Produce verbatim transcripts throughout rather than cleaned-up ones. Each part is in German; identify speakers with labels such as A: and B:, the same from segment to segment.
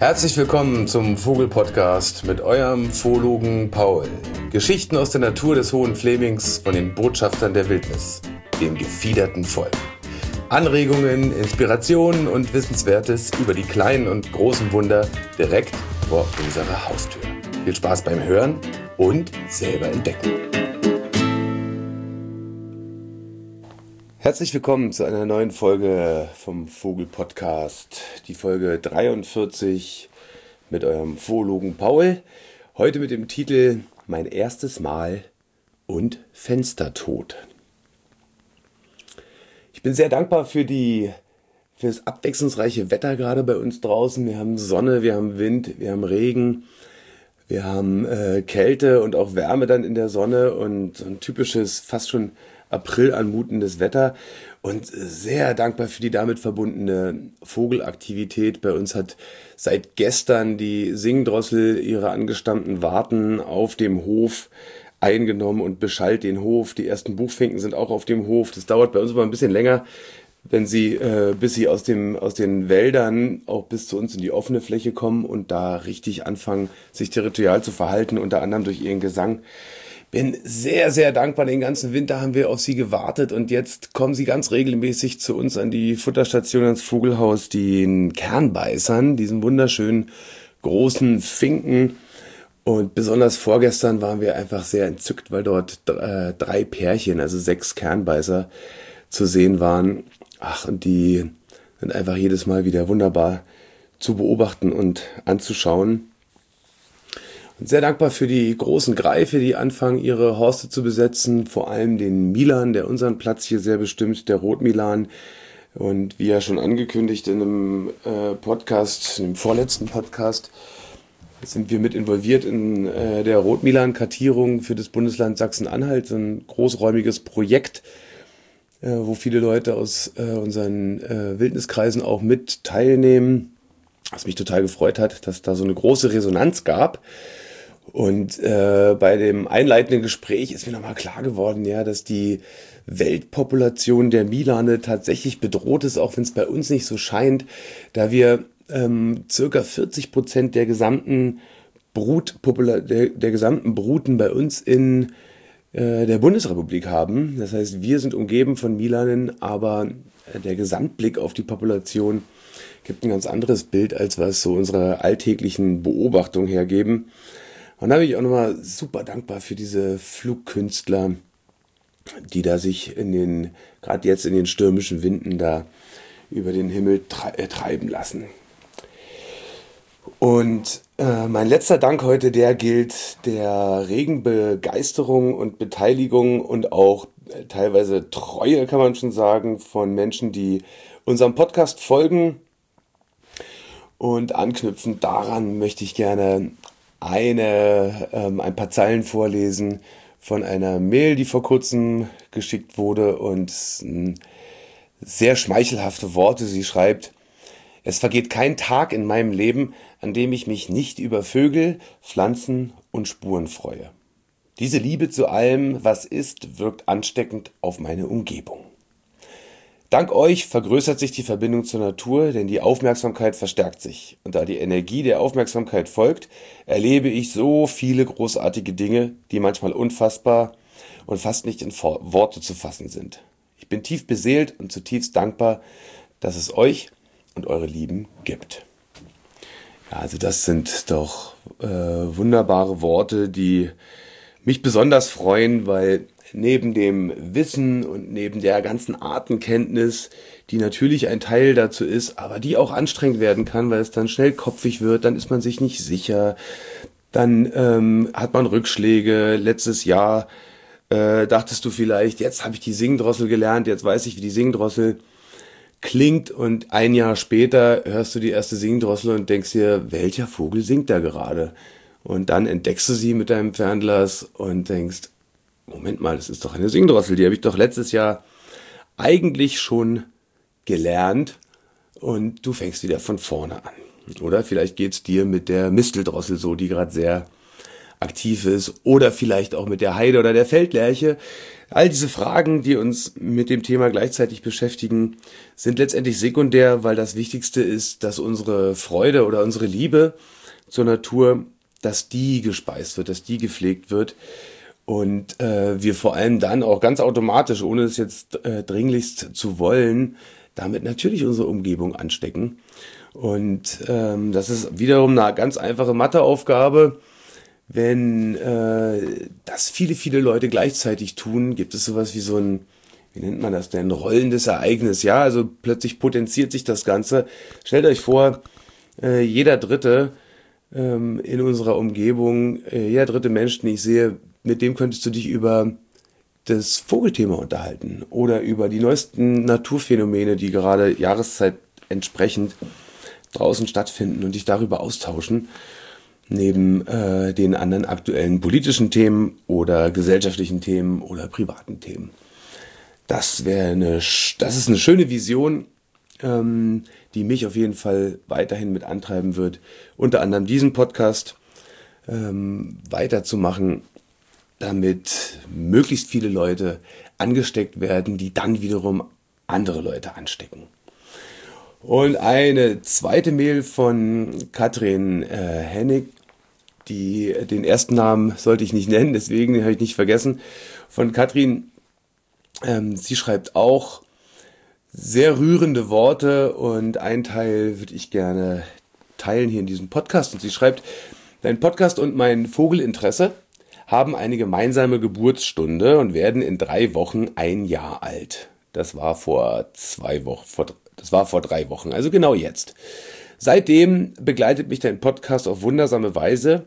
A: Herzlich willkommen zum Vogel-Podcast mit eurem Zoologen Paul. Geschichten aus der Natur des Hohen Flemings von den Botschaftern der Wildnis, dem gefiederten Volk. Anregungen, Inspirationen und Wissenswertes über die kleinen und großen Wunder direkt vor unserer Haustür. Viel Spaß beim Hören und selber entdecken. Herzlich willkommen zu einer neuen Folge vom Vogel-Podcast, die Folge dreiundvierzig mit eurem Zoologen Paul. Heute mit dem Titel Mein erstes Mal und Fenstertod. Ich bin sehr dankbar für, die, für das abwechslungsreiche Wetter gerade bei uns draußen. Wir haben Sonne, wir haben Wind, wir haben Regen, wir haben äh, Kälte und auch Wärme dann in der Sonne und so ein typisches, fast schon April anmutendes Wetter und sehr dankbar für die damit verbundene Vogelaktivität. Bei uns hat seit gestern die Singdrossel ihre angestammten Warten auf dem Hof eingenommen und beschallt den Hof. Die ersten Buchfinken sind auch auf dem Hof. Das dauert bei uns aber ein bisschen länger, wenn sie, äh, bis sie aus dem, aus den Wäldern auch bis zu uns in die offene Fläche kommen und da richtig anfangen, sich territorial zu verhalten, unter anderem durch ihren Gesang. Bin sehr, sehr dankbar. Den ganzen Winter haben wir auf sie gewartet und jetzt kommen sie ganz regelmäßig zu uns an die Futterstation, ans Vogelhaus, den Kernbeißern, diesen wunderschönen großen Finken. Und besonders vorgestern waren wir einfach sehr entzückt, weil dort äh, drei Pärchen, also sechs Kernbeißer zu sehen waren. Ach, und die sind einfach jedes Mal wieder wunderbar zu beobachten und anzuschauen. Und sehr dankbar für die großen Greife, die anfangen, ihre Horste zu besetzen, vor allem den Milan, der unseren Platz hier sehr bestimmt, der Rotmilan. Und wie ja schon angekündigt in einem äh, Podcast, in dem vorletzten Podcast, sind wir mit involviert in äh, der Rotmilan-Kartierung für das Bundesland Sachsen-Anhalt, so ein großräumiges Projekt, äh, wo viele Leute aus äh, unseren äh, Wildniskreisen auch mit teilnehmen, was mich total gefreut hat, dass da so eine große Resonanz gab. Und äh, bei dem einleitenden Gespräch ist mir nochmal klar geworden, ja, dass die Weltpopulation der Milane tatsächlich bedroht ist, auch wenn es bei uns nicht so scheint, da wir ähm, circa vierzig Prozent der gesamten Brutpopula- der, der gesamten Bruten bei uns in äh, der Bundesrepublik haben. Das heißt, wir sind umgeben von Milanen, aber äh, der Gesamtblick auf die Population gibt ein ganz anderes Bild, als was so unsere alltäglichen Beobachtungen hergeben. Und da bin ich auch nochmal super dankbar für diese Flugkünstler, die da sich in den, gerade jetzt in den stürmischen Winden da über den Himmel tre- äh, treiben lassen. Und äh, mein letzter Dank heute, der gilt der regen Begeisterung und Beteiligung und auch äh, teilweise Treue, kann man schon sagen, von Menschen, die unserem Podcast folgen. Und anknüpfend daran möchte ich gerne eine, ähm, ein paar Zeilen vorlesen von einer Mail, die vor kurzem geschickt wurde und ähm, sehr schmeichelhafte Worte. Sie schreibt: Es vergeht kein Tag in meinem Leben, an dem ich mich nicht über Vögel, Pflanzen und Spuren freue. Diese Liebe zu allem, was ist, wirkt ansteckend auf meine Umgebung. Dank euch vergrößert sich die Verbindung zur Natur, denn die Aufmerksamkeit verstärkt sich. Und da die Energie der Aufmerksamkeit folgt, erlebe ich so viele großartige Dinge, die manchmal unfassbar und fast nicht in Worte zu fassen sind. Ich bin tief beseelt und zutiefst dankbar, dass es euch und eure Lieben gibt. Ja, also das sind doch äh, wunderbare Worte, die mich besonders freuen, weil neben dem Wissen und neben der ganzen Artenkenntnis, die natürlich ein Teil dazu ist, aber die auch anstrengend werden kann, weil es dann schnell kopfig wird, dann ist man sich nicht sicher, dann ähm, hat man Rückschläge. Letztes Jahr äh, dachtest du vielleicht, jetzt habe ich die Singdrossel gelernt, jetzt weiß ich, wie die Singdrossel klingt, und ein Jahr später hörst du die erste Singdrossel und denkst dir, welcher Vogel singt da gerade? Und dann entdeckst du sie mit deinem Fernglas und denkst, Moment mal, das ist doch eine Singdrossel, die habe ich doch letztes Jahr eigentlich schon gelernt, und du fängst wieder von vorne an. Oder vielleicht geht's dir mit der Misteldrossel so, die gerade sehr aktiv ist oder vielleicht auch mit der Heide oder der Feldlerche. All diese Fragen, die uns mit dem Thema gleichzeitig beschäftigen, sind letztendlich sekundär, weil das Wichtigste ist, dass unsere Freude oder unsere Liebe zur Natur, dass die gespeist wird, dass die gepflegt wird und äh, wir vor allem dann auch ganz automatisch, ohne es jetzt äh, dringlichst zu wollen, damit natürlich unsere Umgebung anstecken. Und ähm, das ist wiederum eine ganz einfache Matheaufgabe. Wenn äh, das viele, viele Leute gleichzeitig tun, gibt es sowas wie so ein, wie nennt man das denn, rollendes Ereignis. Ja, also plötzlich potenziert sich das Ganze. Stellt euch vor, äh, jeder Dritte ähm, in unserer Umgebung, äh, jeder dritte Mensch, den ich sehe, mit dem könntest du dich über das Vogelthema unterhalten oder über die neuesten Naturphänomene, die gerade Jahreszeit entsprechend draußen stattfinden und dich darüber austauschen, neben äh, den anderen aktuellen politischen Themen oder gesellschaftlichen Themen oder privaten Themen. Das wäre eine, das ist eine schöne Vision, ähm, die mich auf jeden Fall weiterhin mit antreiben wird, unter anderem diesen Podcast ähm, weiterzumachen, damit möglichst viele Leute angesteckt werden, die dann wiederum andere Leute anstecken. Und eine zweite Mail von Katrin äh, Hennig, die, den ersten Namen sollte ich nicht nennen, deswegen habe ich nicht vergessen, von Katrin. Ähm, sie schreibt auch sehr rührende Worte und einen Teil würde ich gerne teilen hier in diesem Podcast. Und sie schreibt, dein Podcast und mein Vogelinteresse haben eine gemeinsame Geburtsstunde und werden in drei Wochen ein Jahr alt. Das war vor zwei Wochen, vor, das war vor drei Wochen, also genau jetzt. Seitdem begleitet mich dein Podcast auf wundersame Weise.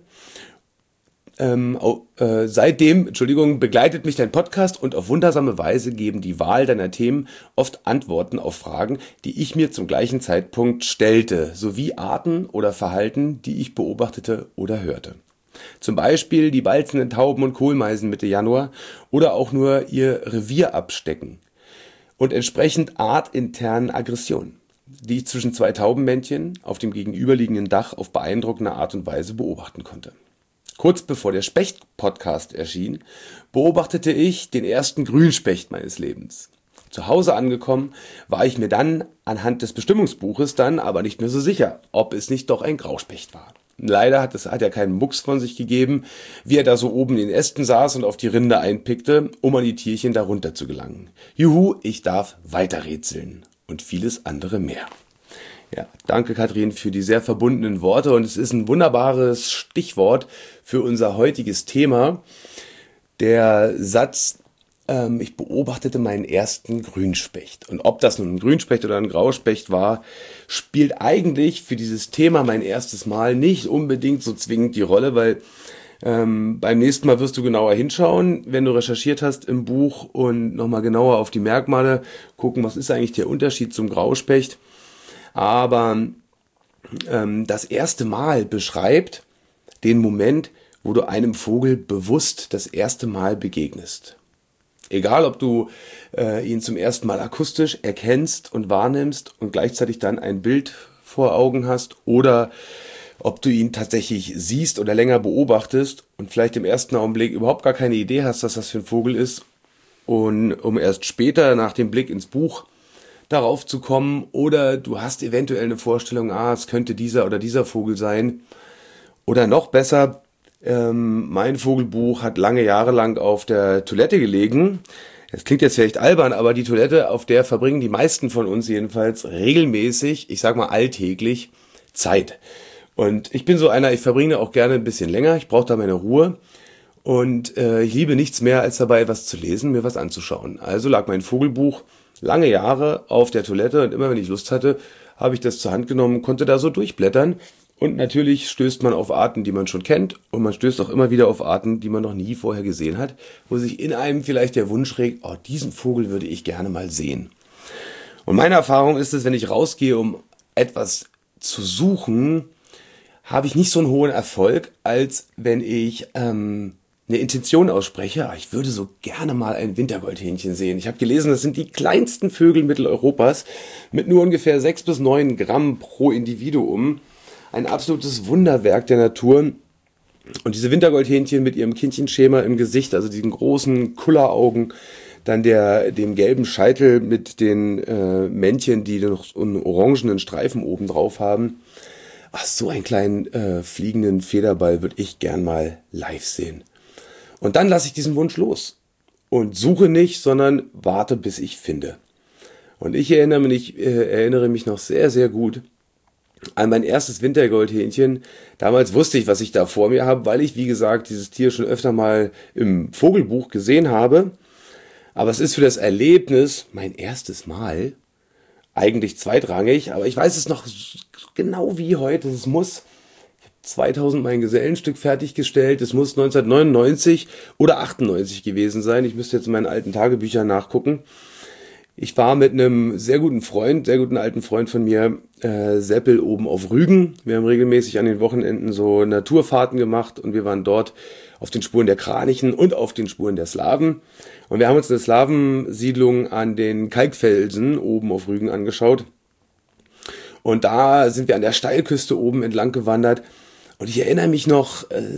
A: Ähm, äh, seitdem, Entschuldigung, begleitet mich dein Podcast und auf wundersame Weise geben die Wahl deiner Themen oft Antworten auf Fragen, die ich mir zum gleichen Zeitpunkt stellte, sowie Arten oder Verhalten, die ich beobachtete oder hörte. Zum Beispiel die balzenden Tauben und Kohlmeisen Mitte Januar oder auch nur ihr Revier abstecken und entsprechend artinternen Aggressionen, die ich zwischen zwei Taubenmännchen auf dem gegenüberliegenden Dach auf beeindruckende Art und Weise beobachten konnte. Kurz bevor der Specht-Podcast erschien, beobachtete ich den ersten Grünspecht meines Lebens. Zu Hause angekommen, war ich mir dann anhand des Bestimmungsbuches dann aber nicht mehr so sicher, ob es nicht doch ein Grauspecht war. Leider hat, es, hat er keinen Mucks von sich gegeben, wie er da so oben in den Ästen saß und auf die Rinde einpickte, um an die Tierchen darunter zu gelangen. Juhu, ich darf weiter rätseln und vieles andere mehr. Ja, danke Katrin für die sehr verbundenen Worte und es ist ein wunderbares Stichwort für unser heutiges Thema. Der Satz, ähm, ich beobachtete meinen ersten Grünspecht. Und ob das nun ein Grünspecht oder ein Grauspecht war, spielt eigentlich für dieses Thema mein erstes Mal nicht unbedingt so zwingend die Rolle, weil ähm, beim nächsten Mal wirst du genauer hinschauen, wenn du recherchiert hast im Buch und nochmal genauer auf die Merkmale gucken, was ist eigentlich der Unterschied zum Grauspecht. Aber ähm, das erste Mal beschreibt den Moment, wo du einem Vogel bewusst das erste Mal begegnest. Egal, ob du äh, ihn zum ersten Mal akustisch erkennst und wahrnimmst und gleichzeitig dann ein Bild vor Augen hast oder ob du ihn tatsächlich siehst oder länger beobachtest und vielleicht im ersten Augenblick überhaupt gar keine Idee hast, was das für ein Vogel ist und um erst später nach dem Blick ins Buch darauf zu kommen oder du hast eventuell eine Vorstellung, ah, es könnte dieser oder dieser Vogel sein. Oder noch besser, ähm, mein Vogelbuch hat lange Jahre lang auf der Toilette gelegen. Es klingt jetzt vielleicht albern, aber die Toilette, auf der verbringen die meisten von uns jedenfalls regelmäßig, ich sag mal alltäglich, Zeit. Und ich bin so einer, ich verbringe auch gerne ein bisschen länger, ich brauche da meine Ruhe. Und äh, ich liebe nichts mehr, als dabei etwas zu lesen, mir was anzuschauen. Also lag mein Vogelbuch lange Jahre auf der Toilette und immer wenn ich Lust hatte, habe ich das zur Hand genommen, konnte da so durchblättern und natürlich stößt man auf Arten, die man schon kennt und man stößt auch immer wieder auf Arten, die man noch nie vorher gesehen hat, wo sich in einem vielleicht der Wunsch regt, oh, diesen Vogel würde ich gerne mal sehen. Und meine Erfahrung ist es, wenn ich rausgehe, um etwas zu suchen, habe ich nicht so einen hohen Erfolg, als wenn ich ähm, eine Intention ausspreche, ich würde so gerne mal ein Wintergoldhähnchen sehen. Ich habe gelesen, das sind die kleinsten Vögel Mitteleuropas mit nur ungefähr sechs bis neun Gramm pro Individuum. Ein absolutes Wunderwerk der Natur. Und diese Wintergoldhähnchen mit ihrem Kindchenschema im Gesicht, also diesen großen Kulleraugen, dann der, dem gelben Scheitel mit den äh, Männchen, die noch so einen orangenen Streifen oben drauf haben. Ach, so einen kleinen äh, fliegenden Federball würde ich gern mal live sehen. Und dann lasse ich diesen Wunsch los und suche nicht, sondern warte, bis ich finde. Und ich erinnere mich, äh, erinnere mich noch sehr, sehr gut an mein erstes Wintergoldhähnchen. Damals wusste ich, was ich da vor mir habe, weil ich, wie gesagt, dieses Tier schon öfter mal im Vogelbuch gesehen habe. Aber es ist für das Erlebnis mein erstes Mal eigentlich zweitrangig. Aber ich weiß es noch genau wie heute. Es muss, ich habe zweitausend mein Gesellenstück fertiggestellt. Es muss neunzehnhundertneunundneunzig oder achtundneunzig gewesen sein. Ich müsste jetzt in meinen alten Tagebüchern nachgucken. Ich war mit einem sehr guten Freund, sehr guten alten Freund von mir, äh, Seppel oben auf Rügen. Wir haben regelmäßig an den Wochenenden so Naturfahrten gemacht und wir waren dort auf den Spuren der Kranichen und auf den Spuren der Slawen. Und wir haben uns eine Slawensiedlung an den Kalkfelsen oben auf Rügen angeschaut. Und da sind wir an der Steilküste oben entlang gewandert. Und ich erinnere mich noch äh,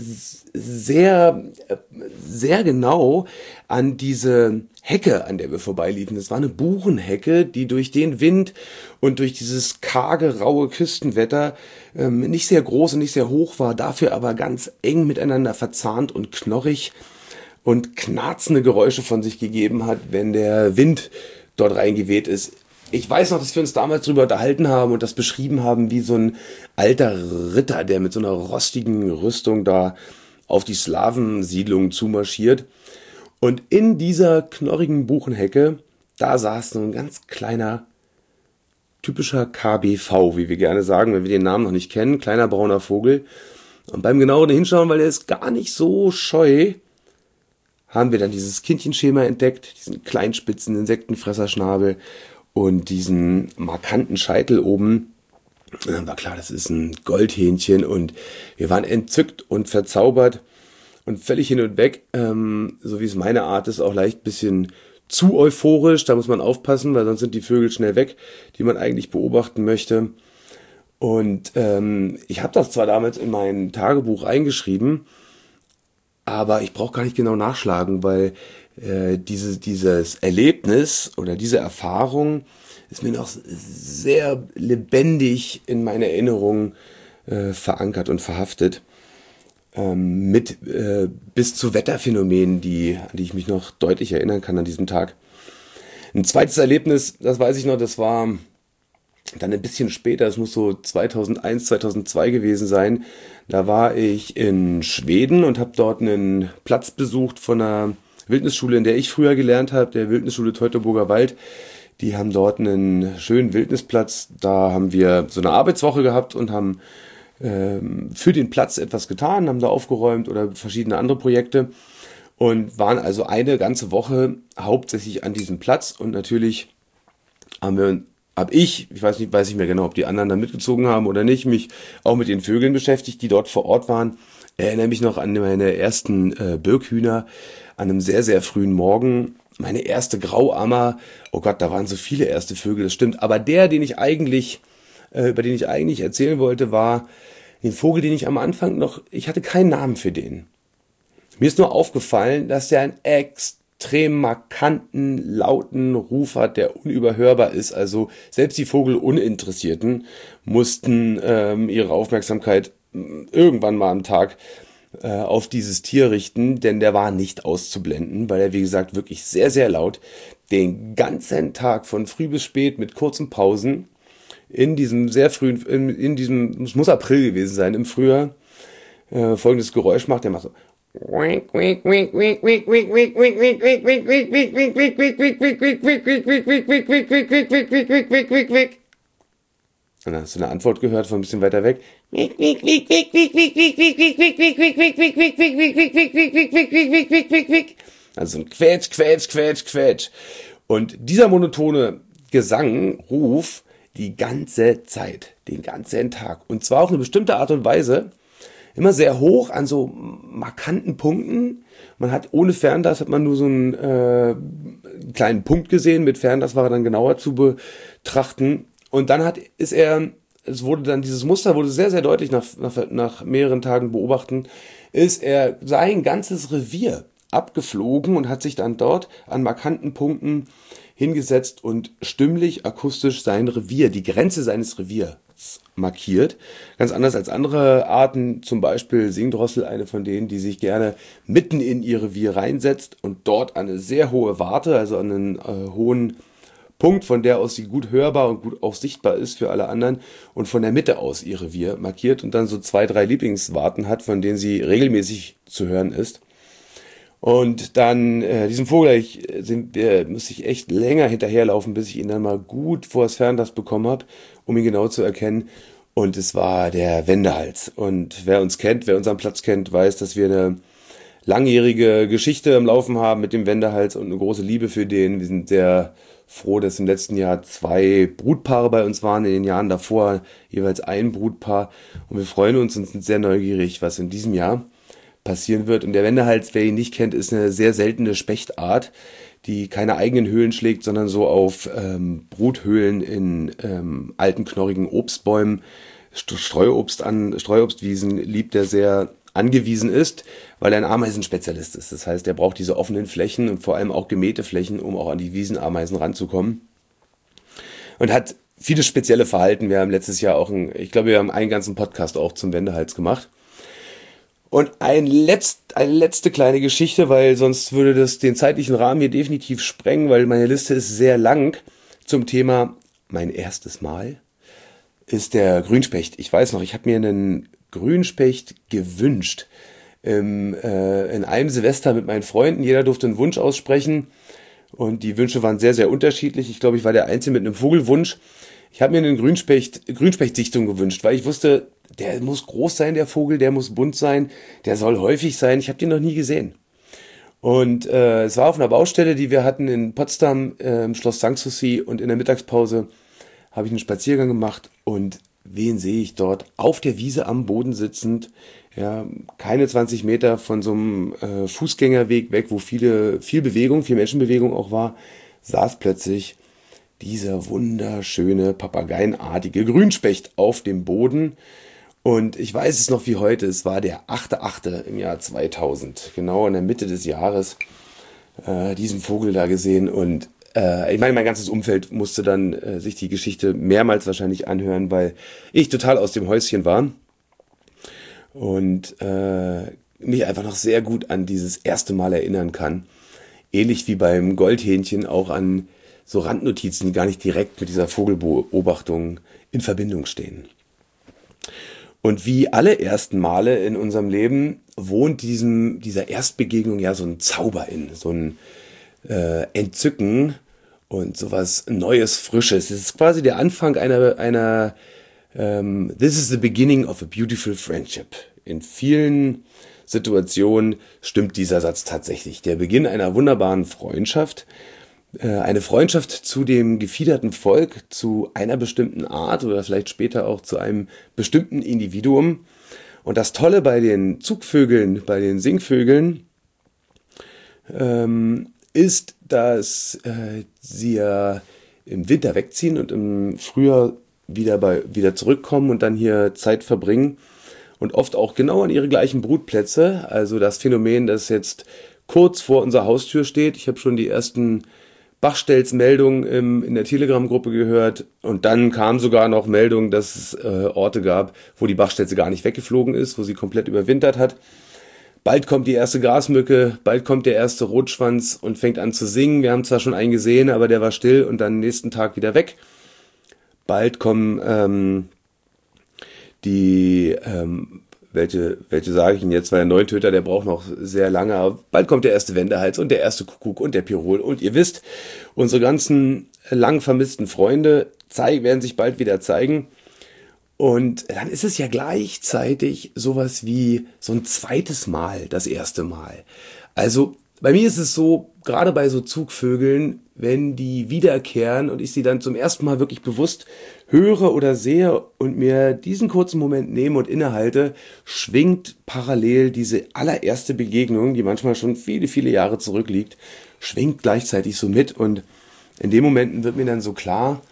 A: sehr, äh, sehr genau an diese Hecke, an der wir vorbeiliefen. Das war eine Buchenhecke, die durch den Wind und durch dieses karge, raue Küstenwetter ähm, nicht sehr groß und nicht sehr hoch war, dafür aber ganz eng miteinander verzahnt und knorrig und knarzende Geräusche von sich gegeben hat, wenn der Wind dort reingeweht ist. Ich weiß noch, dass wir uns damals darüber unterhalten haben und das beschrieben haben wie so ein alter Ritter, der mit so einer rostigen Rüstung da auf die Slawensiedlung zumarschiert. Und in dieser knorrigen Buchenhecke, da saß so ein ganz kleiner, typischer K B V, wie wir gerne sagen, wenn wir den Namen noch nicht kennen, kleiner brauner Vogel. Und beim genaueren Hinschauen, weil der ist gar nicht so scheu, haben wir dann dieses Kindchenschema entdeckt, diesen kleinen spitzen Insektenfresserschnabel und diesen markanten Scheitel oben. Und dann war klar, das ist ein Goldhähnchen und wir waren entzückt und verzaubert und völlig hin und weg, ähm, so wie es meine Art ist, auch leicht ein bisschen zu euphorisch. Da muss man aufpassen, weil sonst sind die Vögel schnell weg, die man eigentlich beobachten möchte. Und ähm, ich habe das zwar damals in mein Tagebuch eingeschrieben, aber ich brauche gar nicht genau nachschlagen, weil äh, diese, dieses Erlebnis oder diese Erfahrung ist mir noch sehr lebendig in meiner Erinnerung äh, verankert und verhaftet. Ähm, mit äh, bis zu Wetterphänomenen, die, an die ich mich noch deutlich erinnern kann an diesem Tag. Ein zweites Erlebnis, das weiß ich noch, das war dann ein bisschen später, es muss so zweitausendeins, zweitausendzwei gewesen sein. Da war ich in Schweden und habe dort einen Platz besucht von einer Wildnisschule, in der ich früher gelernt habe, der Wildnisschule Teutoburger Wald. Die haben dort einen schönen Wildnisplatz. Da haben wir so eine Arbeitswoche gehabt und haben ähm, für den Platz etwas getan, haben da aufgeräumt oder verschiedene andere Projekte und waren also eine ganze Woche hauptsächlich an diesem Platz. Und natürlich haben wir Hab ich, ich weiß nicht, weiß nicht mehr genau, ob die anderen da mitgezogen haben oder nicht, mich auch mit den Vögeln beschäftigt, die dort vor Ort waren. Ich erinnere mich noch an meine ersten äh, Birkhühner an einem sehr, sehr frühen Morgen. Meine erste Grauammer, oh Gott, da waren so viele erste Vögel, das stimmt. Aber der, den ich eigentlich, äh, über den ich eigentlich erzählen wollte, war den Vogel, den ich am Anfang noch, ich hatte keinen Namen für den. Mir ist nur aufgefallen, dass der ein extrem markanten, lauten Ruf hat, der unüberhörbar ist. Also selbst die Vogeluninteressierten mussten ähm, ihre Aufmerksamkeit irgendwann mal am Tag äh, auf dieses Tier richten, denn der war nicht auszublenden, weil er, wie gesagt, wirklich sehr, sehr laut den ganzen Tag von früh bis spät mit kurzen Pausen in diesem sehr frühen, in, in diesem, es muss April gewesen sein, im Frühjahr, äh, folgendes Geräusch macht, der macht so und dann hast du eine Antwort gehört von ein bisschen weiter weg. Also ein Quetsch, Quetsch, Quetsch, Quetsch. Und dieser monotone Gesang, Ruf, die ganze Zeit, den ganzen Tag. Und zwar auf eine bestimmte Art und Weise, immer sehr hoch an so markanten Punkten. Man hat ohne Fernglas hat man nur so einen äh, kleinen Punkt gesehen. Mit Fernglas war er dann genauer zu betrachten. Und dann hat ist er es wurde dann, dieses Muster wurde sehr, sehr deutlich nach, nach, nach mehreren Tagen beobachten, ist er sein ganzes Revier abgeflogen und hat sich dann dort an markanten Punkten hingesetzt und stimmlich, akustisch sein Revier, die Grenze seines Reviers markiert. Ganz anders als andere Arten, zum Beispiel Singdrossel, eine von denen, die sich gerne mitten in ihr Revier reinsetzt und dort an eine sehr hohe Warte, also an einen äh, hohen Punkt, von der aus sie gut hörbar und gut auch sichtbar ist für alle anderen und von der Mitte aus ihr Revier markiert und dann so zwei, drei Lieblingswarten hat, von denen sie regelmäßig zu hören ist. Und dann, äh, diesen Vogel, ich, sind, äh, muss ich echt länger hinterherlaufen, bis ich ihn dann mal gut vor das Fernglas bekommen habe, um ihn genau zu erkennen. Und es war der Wendehals. Und wer uns kennt, wer unseren Platz kennt, weiß, dass wir eine langjährige Geschichte am Laufen haben mit dem Wendehals und eine große Liebe für den. Wir sind sehr froh, dass im letzten Jahr zwei Brutpaare bei uns waren, in den Jahren davor jeweils ein Brutpaar. Und wir freuen uns und sind sehr neugierig, was in diesem Jahr passieren wird. Und der Wendehals, wer ihn nicht kennt, ist eine sehr seltene Spechtart, die keine eigenen Höhlen schlägt, sondern so auf ähm, Bruthöhlen in ähm, alten, knorrigen Obstbäumen, Streuobst an Streuobstwiesen liebt er sehr angewiesen ist, weil er ein Ameisenspezialist ist. Das heißt, er braucht diese offenen Flächen und vor allem auch gemähte Flächen, um auch an die Wiesenameisen ranzukommen. Und hat viele spezielle Verhalten. Wir haben letztes Jahr auch, ein, ich glaube, wir haben einen ganzen Podcast auch zum Wendehals gemacht. Und ein letzt, eine letzte kleine Geschichte, weil sonst würde das den zeitlichen Rahmen hier definitiv sprengen, weil meine Liste ist sehr lang zum Thema mein erstes Mal, ist der Grünspecht. Ich weiß noch, ich habe mir einen Grünspecht gewünscht. Im, äh, in einem Silvester mit meinen Freunden, jeder durfte einen Wunsch aussprechen und die Wünsche waren sehr, sehr unterschiedlich. Ich glaube, ich war der Einzige mit einem Vogelwunsch. Ich habe mir einen Grünspecht, Grünspechtsichtung gewünscht, weil ich wusste, der muss groß sein, der Vogel, der muss bunt sein, der soll häufig sein. Ich habe den noch nie gesehen. Und äh, es war auf einer Baustelle, die wir hatten in Potsdam, äh, im Schloss Sanssouci, und in der Mittagspause habe ich einen Spaziergang gemacht und wen sehe ich dort? Auf der Wiese am Boden sitzend, ja, keine zwanzig Meter von so einem äh, Fußgängerweg weg, wo viele, viel Bewegung, viel Menschenbewegung auch war, saß plötzlich dieser wunderschöne, papageienartige Grünspecht auf dem Boden. Und ich weiß es noch wie heute, es war der achte achte im Jahr zweitausend, genau in der Mitte des Jahres, äh, diesen Vogel da gesehen. Und äh, ich meine, mein ganzes Umfeld musste dann äh, sich die Geschichte mehrmals wahrscheinlich anhören, weil ich total aus dem Häuschen war und äh, mich einfach noch sehr gut an dieses erste Mal erinnern kann. Ähnlich wie beim Goldhähnchen auch an so Randnotizen, die gar nicht direkt mit dieser Vogelbeobachtung in Verbindung stehen. Und wie alle ersten Male in unserem Leben wohnt diesem, dieser Erstbegegnung ja so ein Zauber in, so ein äh, Entzücken und sowas Neues, Frisches. Es ist quasi der Anfang einer, einer ähm, This is the beginning of a beautiful friendship. In vielen Situationen stimmt dieser Satz tatsächlich. Der Beginn einer wunderbaren Freundschaft, eine Freundschaft zu dem gefiederten Volk, zu einer bestimmten Art oder vielleicht später auch zu einem bestimmten Individuum. Und das Tolle bei den Zugvögeln, bei den Singvögeln, ähm, ist, dass äh, sie ja im Winter wegziehen und im Frühjahr wieder, bei, wieder zurückkommen und dann hier Zeit verbringen und oft auch genau an ihre gleichen Brutplätze. Also das Phänomen, das jetzt kurz vor unserer Haustür steht. Ich habe schon die ersten Bachstelzmeldungen im, in der Telegram-Gruppe gehört und dann kam sogar noch Meldung, dass es äh, Orte gab, wo die Bachstelze gar nicht weggeflogen ist, wo sie komplett überwintert hat. Bald kommt die erste Grasmücke, bald kommt der erste Rotschwanz und fängt an zu singen. Wir haben zwar schon einen gesehen, aber der war still und dann nächsten Tag wieder weg. Bald kommen ähm, die, ähm, welche, welche sage ich Ihnen jetzt, weil der Neuntöter, der braucht noch sehr lange, aber bald kommt der erste Wendehals und der erste Kuckuck und der Pirol. Und ihr wisst, unsere ganzen lang vermissten Freunde zeigen, werden sich bald wieder zeigen. Und dann ist es ja gleichzeitig sowas wie so ein zweites Mal, das erste Mal. Also bei mir ist es so, gerade bei so Zugvögeln, wenn die wiederkehren und ich sie dann zum ersten Mal wirklich bewusst höre oder sehe und mir diesen kurzen Moment nehme und innehalte, schwingt parallel diese allererste Begegnung, die manchmal schon viele, viele Jahre zurückliegt, schwingt gleichzeitig so mit. Und in den Momenten wird mir dann so klar,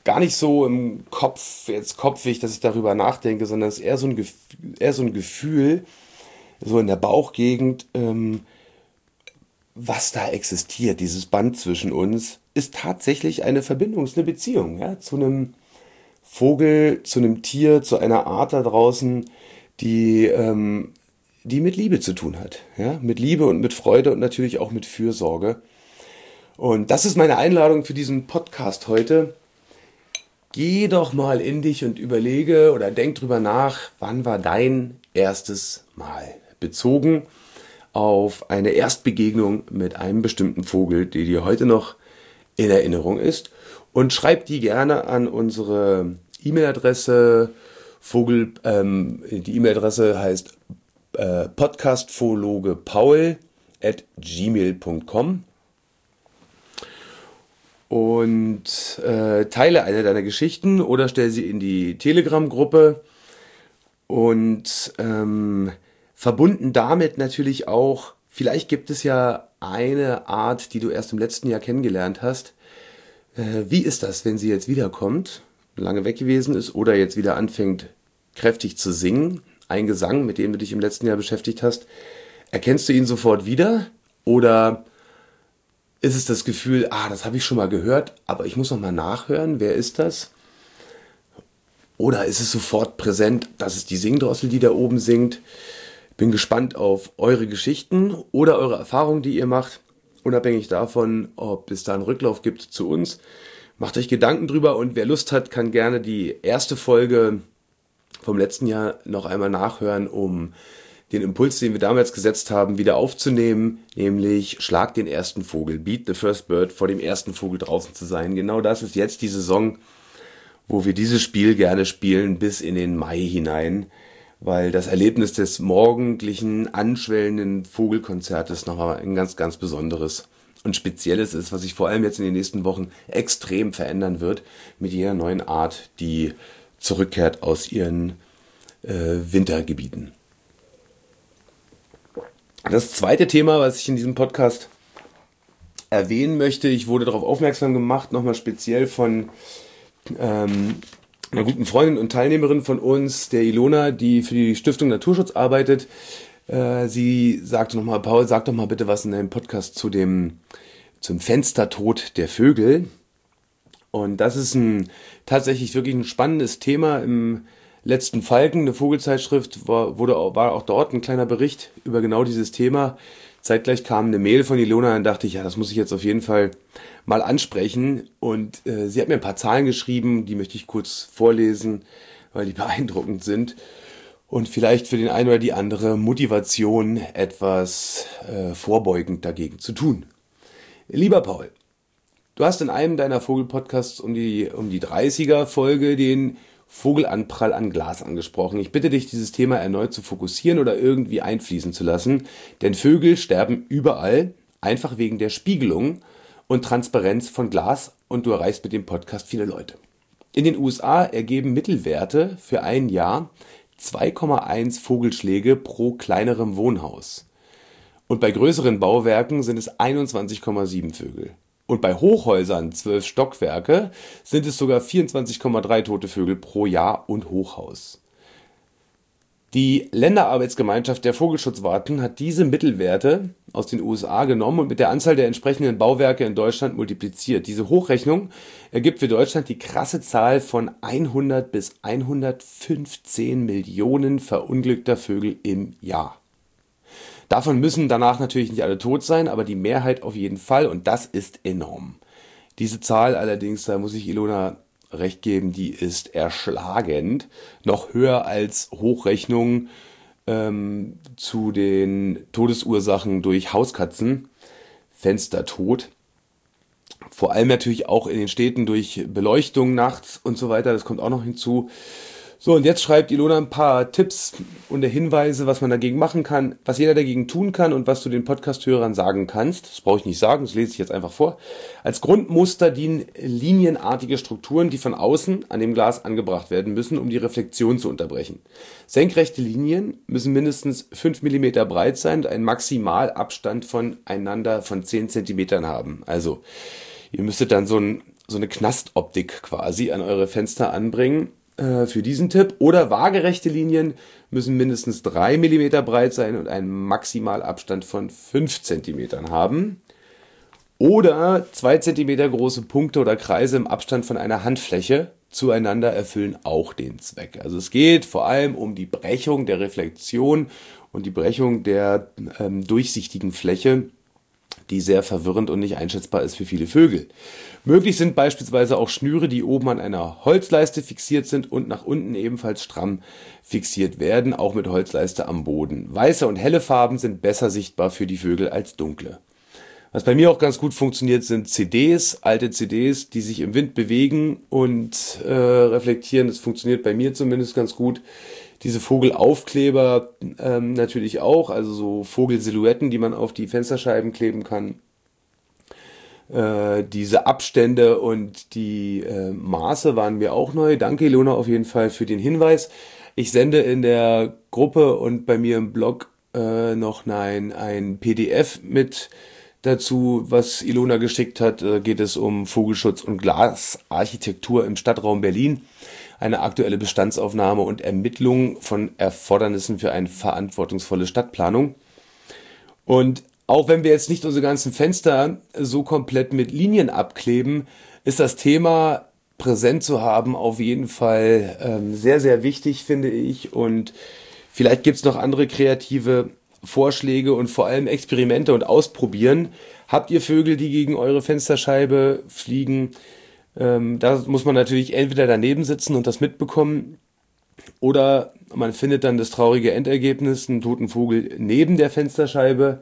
A: gar nicht so im Kopf, jetzt kopfig, dass ich darüber nachdenke, sondern es ist eher so ein, Gefühl, eher so ein Gefühl, so in der Bauchgegend, ähm, was da existiert, dieses Band zwischen uns, ist tatsächlich eine Verbindung, ist eine Beziehung, ja, zu einem Vogel, zu einem Tier, zu einer Art da draußen, die, ähm, die mit Liebe zu tun hat, ja, mit Liebe und mit Freude und natürlich auch mit Fürsorge. Und das ist meine Einladung für diesen Podcast heute. Geh doch mal in dich und überlege oder denk drüber nach, wann war dein erstes Mal? Bezogen auf eine Erstbegegnung mit einem bestimmten Vogel, die dir heute noch in Erinnerung ist. Und schreib die gerne an unsere E-Mail-Adresse. Vogel, ähm, die E-Mail-Adresse heißt äh, podcastphologepaul at gmail punkt com. Und äh, teile eine deiner Geschichten oder stell sie in die Telegram-Gruppe. Und ähm, verbunden damit natürlich auch, vielleicht gibt es ja eine Art, die du erst im letzten Jahr kennengelernt hast. Äh, wie ist das, wenn sie jetzt wiederkommt, lange weg gewesen ist oder jetzt wieder anfängt kräftig zu singen? Ein Gesang, mit dem du dich im letzten Jahr beschäftigt hast. Erkennst du ihn sofort wieder oder ist es das Gefühl, ah, das habe ich schon mal gehört, aber ich muss noch mal nachhören, wer ist das? Oder ist es sofort präsent, das ist die Singdrossel, die da oben singt? Bin gespannt auf eure Geschichten oder eure Erfahrungen, die ihr macht, unabhängig davon, ob es da einen Rücklauf gibt zu uns. Macht euch Gedanken drüber und wer Lust hat, kann gerne die erste Folge vom letzten Jahr noch einmal nachhören, um den Impuls, den wir damals gesetzt haben, wieder aufzunehmen, nämlich schlag den ersten Vogel, beat the first bird, vor dem ersten Vogel draußen zu sein. Genau das ist jetzt die Saison, wo wir dieses Spiel gerne spielen bis in den Mai hinein, weil das Erlebnis des morgendlichen, anschwellenden Vogelkonzertes nochmal ein ganz, ganz besonderes und spezielles ist, was sich vor allem jetzt in den nächsten Wochen extrem verändern wird mit jeder neuen Art, die zurückkehrt aus ihren äh, Wintergebieten. Das zweite Thema, was ich in diesem Podcast erwähnen möchte, ich wurde darauf aufmerksam gemacht, nochmal speziell von ähm, einer guten Freundin und Teilnehmerin von uns, der Ilona, die für die Stiftung Naturschutz arbeitet. Äh, sie sagte nochmal, Paul, sag doch mal bitte was in deinem Podcast zu dem, zum Fenstertod der Vögel. Und das ist ein tatsächlich wirklich ein spannendes Thema. Im letzten Falken, eine Vogelzeitschrift, war, wurde, war auch dort ein kleiner Bericht über genau dieses Thema. Zeitgleich kam eine Mail von Ilona und dachte ich, ja, das muss ich jetzt auf jeden Fall mal ansprechen. Und äh, sie hat mir ein paar Zahlen geschrieben, die möchte ich kurz vorlesen, weil die beeindruckend sind. Und vielleicht für den einen oder die andere Motivation, etwas äh, vorbeugend dagegen zu tun. Lieber Paul, du hast in einem deiner Vogelpodcasts um die, um die dreißiger-Folge den Vogelanprall an Glas angesprochen. Ich bitte dich, dieses Thema erneut zu fokussieren oder irgendwie einfließen zu lassen, denn Vögel sterben überall, einfach wegen der Spiegelung und Transparenz von Glas und du erreichst mit dem Podcast viele Leute. In den U S A ergeben Mittelwerte für ein Jahr zwei Komma eins Vogelschläge pro kleinerem Wohnhaus. Und bei größeren Bauwerken sind es einundzwanzig Komma sieben Vögel. Und bei Hochhäusern, zwölf Stockwerke, sind es sogar vierundzwanzig Komma drei tote Vögel pro Jahr und Hochhaus. Die Länderarbeitsgemeinschaft der Vogelschutzwarten hat diese Mittelwerte aus den U S A genommen und mit der Anzahl der entsprechenden Bauwerke in Deutschland multipliziert. Diese Hochrechnung ergibt für Deutschland die krasse Zahl von hundert bis hundertfünfzehn Millionen verunglückter Vögel im Jahr. Davon müssen danach natürlich nicht alle tot sein, aber die Mehrheit auf jeden Fall und das ist enorm. Diese Zahl allerdings, da muss ich Ilona recht geben, die ist erschlagend, noch höher als Hochrechnungen ähm, zu den Todesursachen durch Hauskatzen, Fenstertod. Vor allem natürlich auch in den Städten durch Beleuchtung nachts und so weiter, das kommt auch noch hinzu. So, und jetzt schreibt Ilona ein paar Tipps und Hinweise, was man dagegen machen kann, was jeder dagegen tun kann und was du den Podcast-Hörern sagen kannst. Das brauche ich nicht sagen, das lese ich jetzt einfach vor. Als Grundmuster dienen linienartige Strukturen, die von außen an dem Glas angebracht werden müssen, um die Reflexion zu unterbrechen. Senkrechte Linien müssen mindestens fünf Millimeter breit sein und einen Maximalabstand voneinander von zehn Zentimetern haben. Also, ihr müsstet dann so ein so eine Knastoptik quasi an eure Fenster anbringen äh, für diesen Tipp. Oder waagerechte Linien müssen mindestens drei Millimeter breit sein und einen Maximalabstand von fünf Zentimetern haben. Oder zwei Zentimeter große Punkte oder Kreise im Abstand von einer Handfläche zueinander erfüllen auch den Zweck. Also es geht vor allem um die Brechung der Reflexion und die Brechung der ähm, durchsichtigen Fläche, die sehr verwirrend und nicht einschätzbar ist für viele Vögel. Möglich sind beispielsweise auch Schnüre, die oben an einer Holzleiste fixiert sind und nach unten ebenfalls stramm fixiert werden, auch mit Holzleiste am Boden. Weiße und helle Farben sind besser sichtbar für die Vögel als dunkle. Was bei mir auch ganz gut funktioniert, sind C Ds, alte C Ds, die sich im Wind bewegen und äh, reflektieren. Das funktioniert bei mir zumindest ganz gut. Diese Vogelaufkleber ähm, natürlich auch, also so Vogelsilhouetten, die man auf die Fensterscheiben kleben kann. Äh, diese Abstände und die äh, Maße waren mir auch neu. Danke, Ilona, auf jeden Fall für den Hinweis. Ich sende in der Gruppe und bei mir im Blog äh, noch ein, ein P D F mit dazu, was Ilona geschickt hat. Da geht es um Vogelschutz und Glasarchitektur im Stadtraum Berlin. Eine aktuelle Bestandsaufnahme und Ermittlung von Erfordernissen für eine verantwortungsvolle Stadtplanung. Und auch wenn wir jetzt nicht unsere ganzen Fenster so komplett mit Linien abkleben, ist das Thema präsent zu haben auf jeden Fall ähm, sehr, sehr wichtig, finde ich. Und vielleicht gibt es noch andere kreative Vorschläge und vor allem Experimente und Ausprobieren. Habt ihr Vögel, die gegen eure Fensterscheibe fliegen? Ähm, da muss man natürlich entweder daneben sitzen und das mitbekommen, oder man findet dann das traurige Endergebnis, einen toten Vogel neben der Fensterscheibe.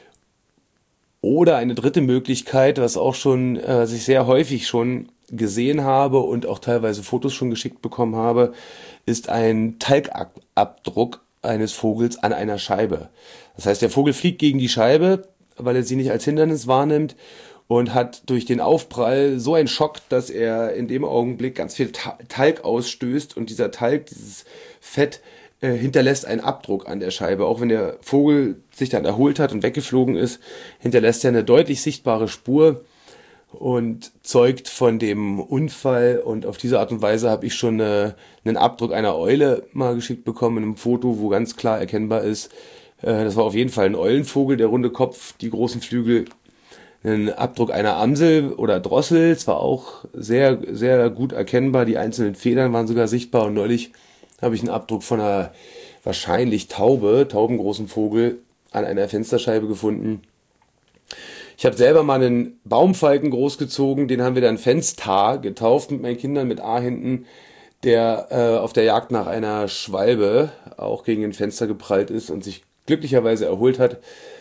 A: Oder eine dritte Möglichkeit, was auch schon, äh, was ich sehr häufig schon gesehen habe und auch teilweise Fotos schon geschickt bekommen habe, ist ein Talgabdruck eines Vogels an einer Scheibe. Das heißt, der Vogel fliegt gegen die Scheibe, weil er sie nicht als Hindernis wahrnimmt und hat durch den Aufprall so einen Schock, dass er in dem Augenblick ganz viel Talg ausstößt und dieser Talg, dieses Fett, äh, hinterlässt einen Abdruck an der Scheibe. Auch wenn der Vogel sich dann erholt hat und weggeflogen ist, hinterlässt er eine deutlich sichtbare Spur und zeugt von dem Unfall. Und auf diese Art und Weise habe ich schon eine, einen Abdruck einer Eule mal geschickt bekommen in einem Foto, wo ganz klar erkennbar ist, äh, das war auf jeden Fall ein Eulenvogel, der runde Kopf, die großen Flügel. Ein Abdruck einer Amsel oder Drossel, es war auch sehr, sehr gut erkennbar. Die einzelnen Federn waren sogar sichtbar. Und neulich habe ich einen Abdruck von einer wahrscheinlich Taube, taubengroßen Vogel an einer Fensterscheibe gefunden. Ich habe selber mal einen Baumfalken großgezogen, den haben wir dann Fenstar getauft mit meinen Kindern mit A hinten, der äh, auf der Jagd nach einer Schwalbe auch gegen ein Fenster geprallt ist und sich glücklicherweise erholt hat,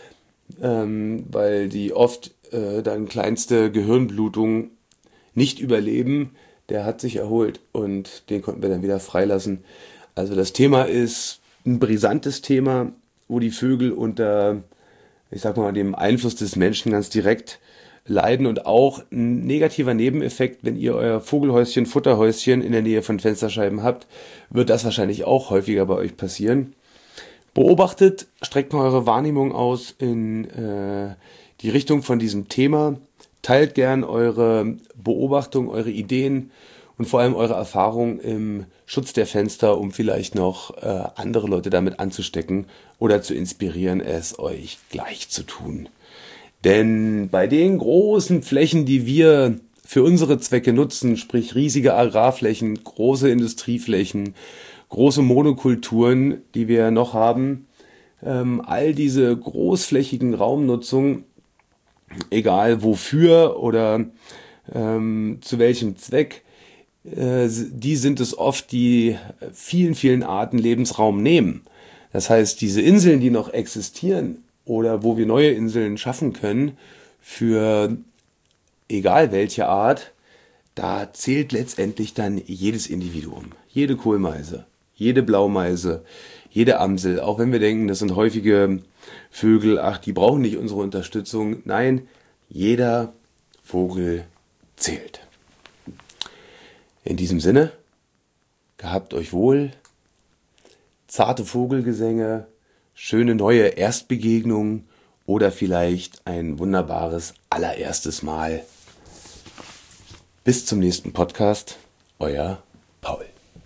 A: ähm, weil die oft äh, dann kleinste Gehirnblutung nicht überleben. Der hat sich erholt und den konnten wir dann wieder freilassen. Also das Thema ist ein brisantes Thema, wo die Vögel unter, ich sag mal, dem Einfluss des Menschen ganz direkt leiden und auch ein negativer Nebeneffekt, wenn ihr euer Vogelhäuschen, Futterhäuschen in der Nähe von Fensterscheiben habt, wird das wahrscheinlich auch häufiger bei euch passieren. Beobachtet, streckt mal eure Wahrnehmung aus in äh, die Richtung von diesem Thema. Teilt gern eure Beobachtung, eure Ideen und vor allem eure Erfahrungen im Schutz der Fenster, um vielleicht noch äh, andere Leute damit anzustecken oder zu inspirieren, es euch gleich zu tun. Denn bei den großen Flächen, die wir für unsere Zwecke nutzen, sprich riesige Agrarflächen, große Industrieflächen, große Monokulturen, die wir noch haben, ähm, all diese großflächigen Raumnutzungen, egal wofür oder ähm, zu welchem Zweck, äh, die sind es oft, die vielen, vielen Arten Lebensraum nehmen. Das heißt, diese Inseln, die noch existieren oder wo wir neue Inseln schaffen können, für egal welche Art, da zählt letztendlich dann jedes Individuum, jede Kohlmeise, jede Blaumeise, jede Amsel, auch wenn wir denken, das sind häufige Vögel, ach, die brauchen nicht unsere Unterstützung. Nein, jeder Vogel zählt. In diesem Sinne, gehabt euch wohl, zarte Vogelgesänge, schöne neue Erstbegegnungen oder vielleicht ein wunderbares allererstes Mal. Bis zum nächsten Podcast, euer Paul.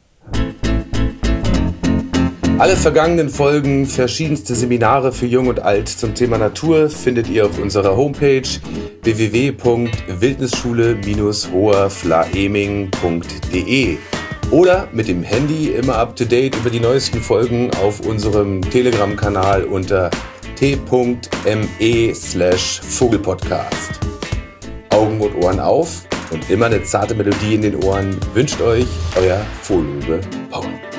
A: Alle vergangenen Folgen, verschiedenste Seminare für Jung und Alt zum Thema Natur findet ihr auf unserer Homepage w w w punkt wildnisschule Bindestrich hoherflaeming punkt de oder mit dem Handy immer up to date über die neuesten Folgen auf unserem Telegram-Kanal unter t.me slash Vogelpodcast. Augen und Ohren auf und immer eine zarte Melodie in den Ohren wünscht euch euer Vogelöwe Paul.